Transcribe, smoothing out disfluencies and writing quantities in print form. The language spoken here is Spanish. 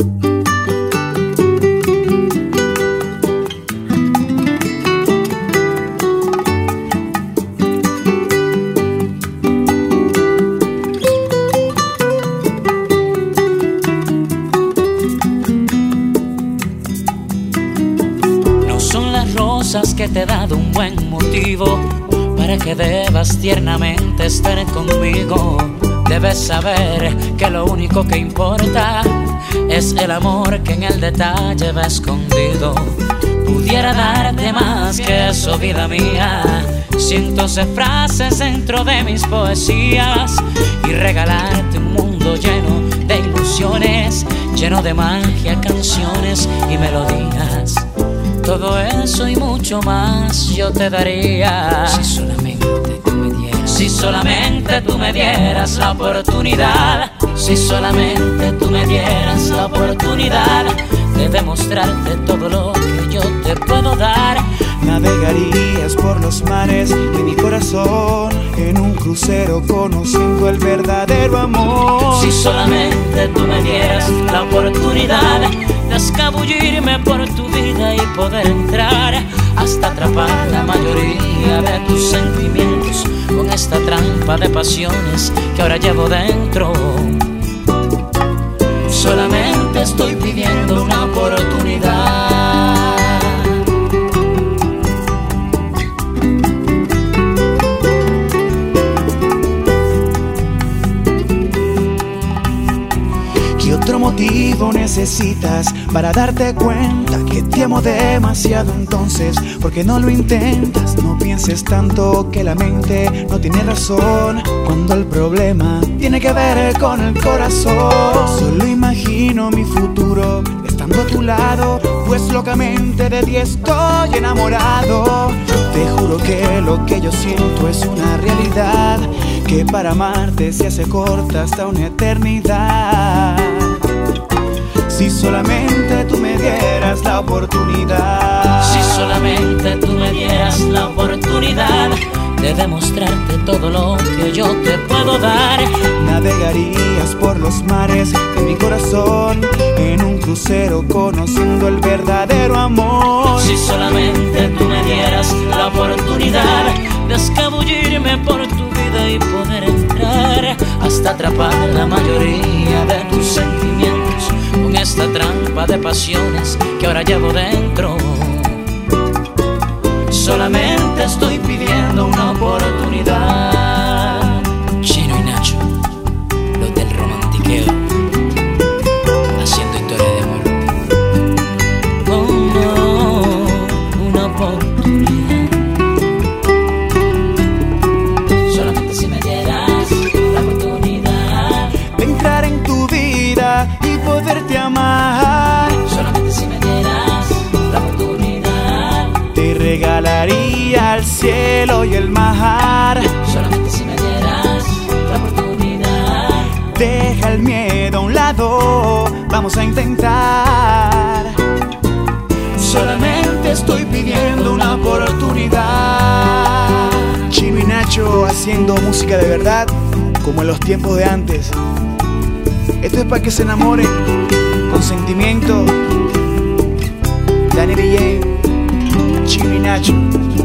Que te he dado un buen motivo para que debas tiernamente estar conmigo. Debes saber que lo único que importa es el amor que en el detalle va escondido. Pudiera darte más que eso, vida mía, cientos de frases dentro de mis poesías y regalarte un mundo lleno de ilusiones, lleno de magia, canciones y melodías. Todo eso y mucho más yo te daría si solamente tú me dieras, si solamente tú me dieras la oportunidad, si solamente tú me dieras la oportunidad de demostrarte todo lo que yo te puedo dar. Navegarías por los mares de mi corazón en un crucero conociendo el verdadero amor. Si solamente tú me dieras la oportunidad de escabullirme por tu vida y poder entrar hasta atrapar la mayoría de tus sentimientos con esta trampa de pasiones que ahora llevo dentro. Solamente estoy pidiendo una oportunidad. ¿Qué otro motivo necesitas para darte cuenta que te amo demasiado? Entonces, ¿por qué no lo intentas? No pienses tanto que la mente no tiene razón cuando el problema tiene que ver con el corazón. Solo imagino mi futuro estando a tu lado, pues locamente de ti estoy enamorado. Te juro que lo que yo siento es una realidad, que para amarte se hace corta hasta una eternidad. Si solamente tú me dieras la oportunidad, si solamente tú me dieras la oportunidad de demostrarte todo lo que yo te puedo dar. Navegarías por los mares de mi corazón en un crucero conociendo el verdadero amor. Si solamente tú me dieras la oportunidad de escabullirme por tu vida y poder entrar hasta atrapar la mayoría de tus sentimientos con esta trampa de pasiones que ahora llevo dentro. Solamente estoy pidiendo una oportunidad. Chino y Nacho, los del romantiqueo, haciendo historia de amor. Oh no, una oportunidad. Solamente si me dieras la oportunidad de entrar en tu vida y poderte amar. Solamente si me dieras la oportunidad, te regalaría el cielo y el mar. Solamente si me dieras la oportunidad. Deja el miedo a un lado, vamos a intentar. Solamente estoy pidiendo una oportunidad. Chino y Nacho haciendo música de verdad, como en los tiempos de antes. Esto es para que se enamoren con sentimiento. Dani DJ, Chino y Nacho.